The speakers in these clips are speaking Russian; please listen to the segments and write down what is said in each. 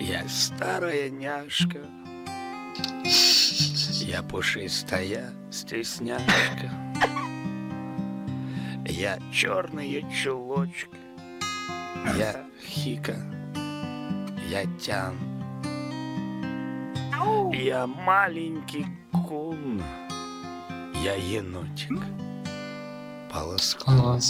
Я старая няшка, я пушистая стесняшка, я черные чулочки, я Хика, я Тян, я маленький кун, я енотик Полоскун.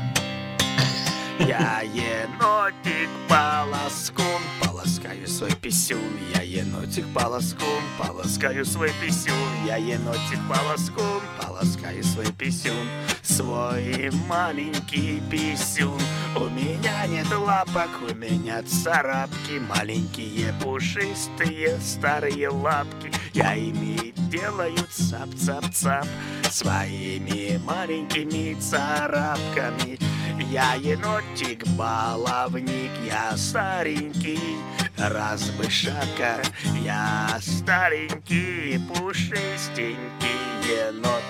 Я енотик Полоскун, полоскаю свой писюн. Я енотик Полоскун, полоскаю свой писюн. Я енотик Полоскун, полоскаю свой писюн. Свой маленький писюн. У меня нет лапок, у меня царапки. Маленькие пушистые старые лапки. Я ими делаю цап-цап-цап своими маленькими царапками. Я енотик-баловник, я старенький разбышака, я старенький пушистенький енот.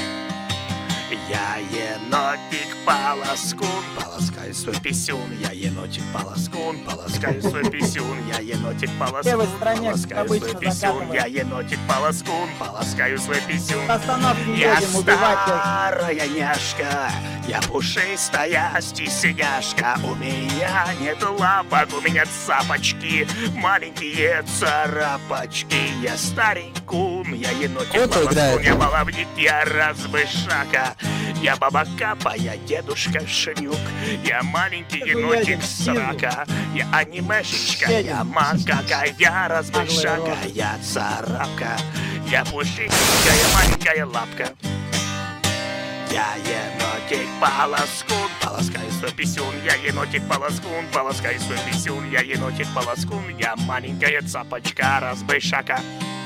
Я енотик Полоскун, полоскаю свой писюн. Я енотик Полоскун, полоскаю свой писюн. Я енотик Полоскун, полоскаю свой писюн. Я енотик Полоскун, полоскаю свой писюн. Я старая няшка, я пушистая стесняшка. У меня нет лапок, у меня цапочки, маленькие царапочки. Я старенькун, я енотик Полоскун, я баловник, я разбышака. Я баба Капа, я дедушка Шнюк. Я маленький енотик Срака. Я анимешечка, я макака. Я разбышака, я царапка. Я пушистенькая маленькая лапка. Я енотик Полоскун, полоскаю свой писюн. Я енотик Полоскун, полоскаю свой писюн. Я енотик Полоскун, я маленькая цапочка разбышака.